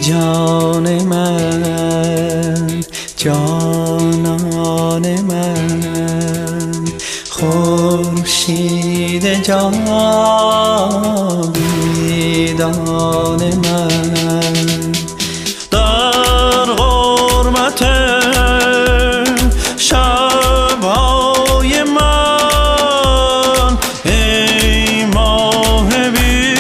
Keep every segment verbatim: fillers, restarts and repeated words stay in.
جان من جانان من خورشید جاویدان من در غربت شب‌های من ای ماه بی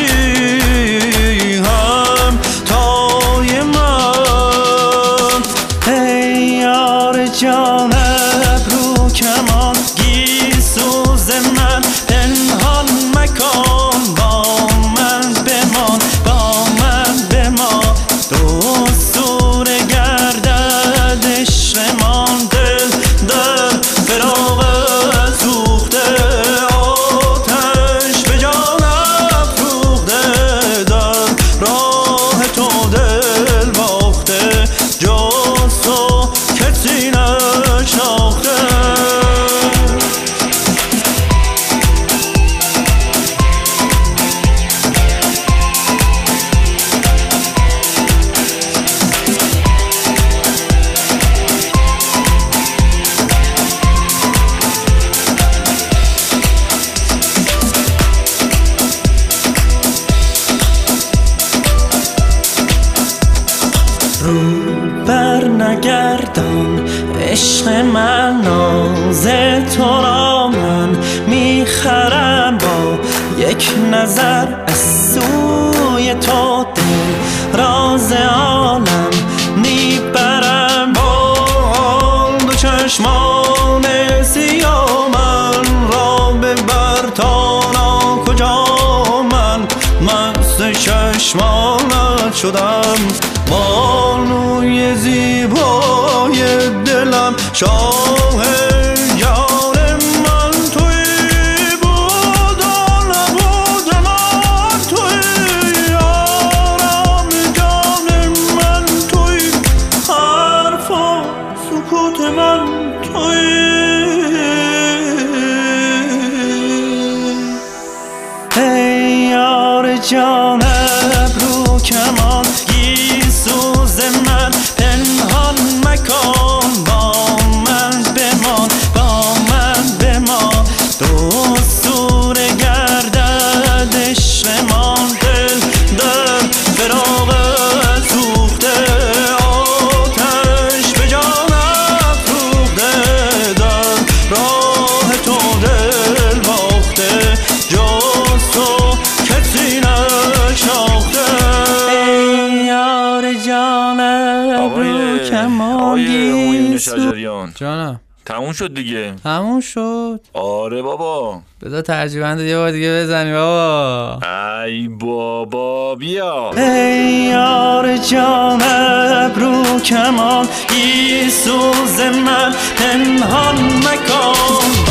همتای من ای یار جان ابرو کمان گیسوز من پنهان مکن با من بمان با من بمان دو سور گردد عشقمان دل در فراق سوخته آتش به جان افروخته در راه تو دل باخته جز تو کسی نشناخته رو بر نگردان عشق من ناز تو را من میخرم با یک نظر از سوی تو دل راز عالم میبرم با دو چشمان سیاه من را ببر تا ناکجا من مست چشمانت شدم بانوی زیبای دلم شاه جان من توی بود و نبود من توی آرام جان من توی حرف و سکوت من توی ای یار جان ابرو کمان گیسوز من پنهان مکن با من بمان با من بمان دو سور گردد عشقمان دل در فراق سوخته آتش به جان افروخته در راه تو دل باخته جز تو کسی نشناخته آقای شجریان جانم تموم شد دیگه. تموم شد. آره بابا. بذار ترجیبند یه بار دیگه بزنی بابا. ای بابا بیا. ای یار جان ابرو کمان گیسوز من پنهان مکن